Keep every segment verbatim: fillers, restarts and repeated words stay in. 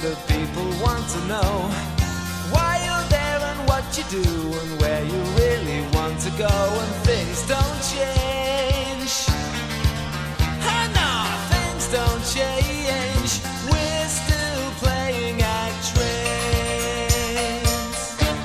other people want to know why you're there and what you do and where you really want to go, and things don't change. Oh no, things don't change. We're still playing at trains.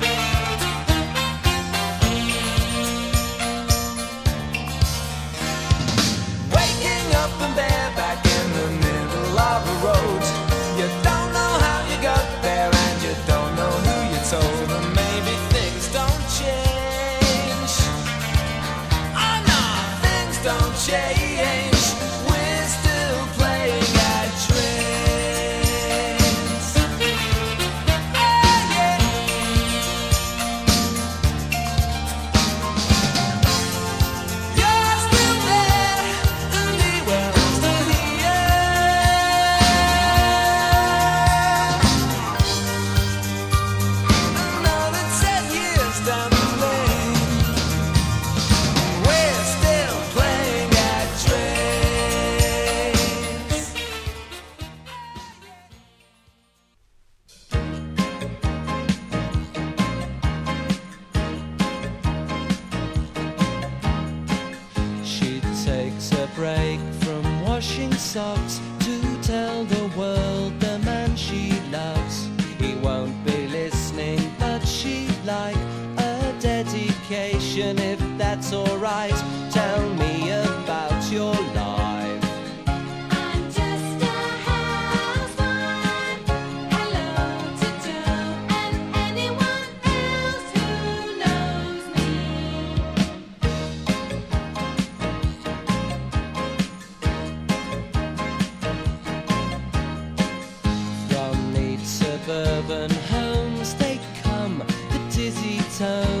Waking up and bareback in the middle of a road. You don't know how you got there and you don't know who you told, and maybe things don't change. Oh no, things don't change. We're still playing at trains. Oh yeah. You're still there and me, well I'm still here. Another ten years down the lane, we're still playing at trains. She takes a break from washing socks to tell the world the man she loves he won't be listening, but she'd like a dedication if that's alright. Tell me about your life. I'm just a housewife, hello to Joe and anyone else who knows me. From neat suburban homes they come, the dizzy tones